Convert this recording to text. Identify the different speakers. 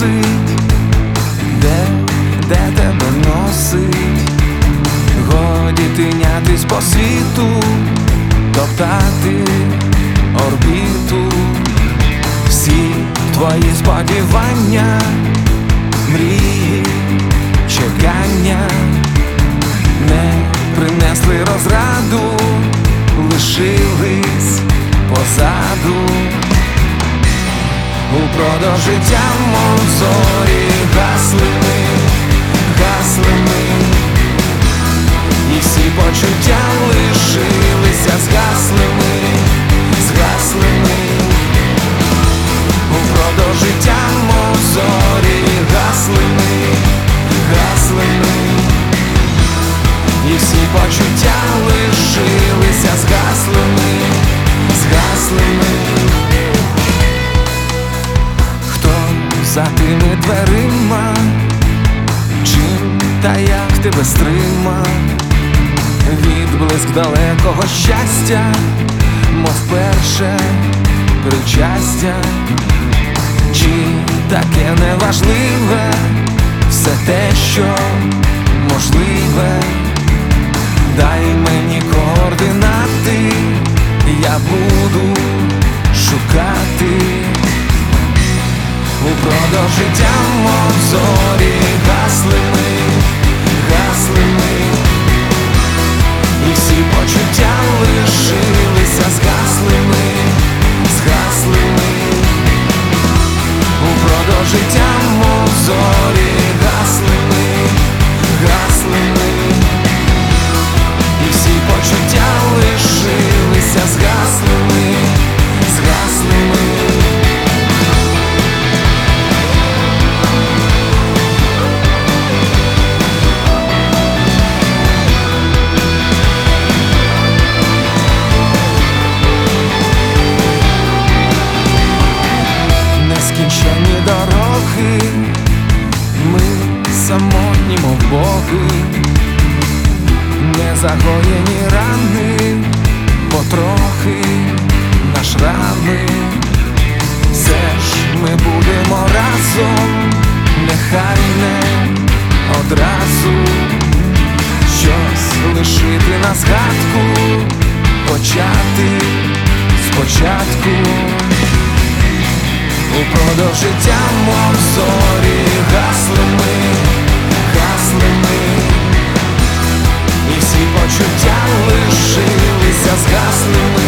Speaker 1: просить, де тебе носить. Годі тинятись по світу, топтати орбіту. Всі твої сподівання, мрії, чекання не принесли розраду, лишились позаду. Упродовж життя мов зорі гасли ми, і всі почуття лишилися згаслими. Упродовж життя мов зорі гасли ми, і всі почуття лишилися згаслими. Хто за тими дверима, чим та як тебе стримав? Відблиск далекого щастя, мов перше причастя. Чи таке неважливе все те, що можливе? Дай мені координати, я буду шукати. Упродовж життя мов зорі гасли ми, і всі почуття лишилися згаслими. Упродовж життя мов зорі гасли ми, і всі почуття лишилися згаслими. Нескінченні дороги, ми самотні, мов боги, незагоєні рани, потрохи на шрами. Все ж ми будемо разом, нехай не одразу. Щось лишити на згадку, почати спочатку. Упродовж життя мов зорі гасли ми, і всі почуття лишилися згаслими.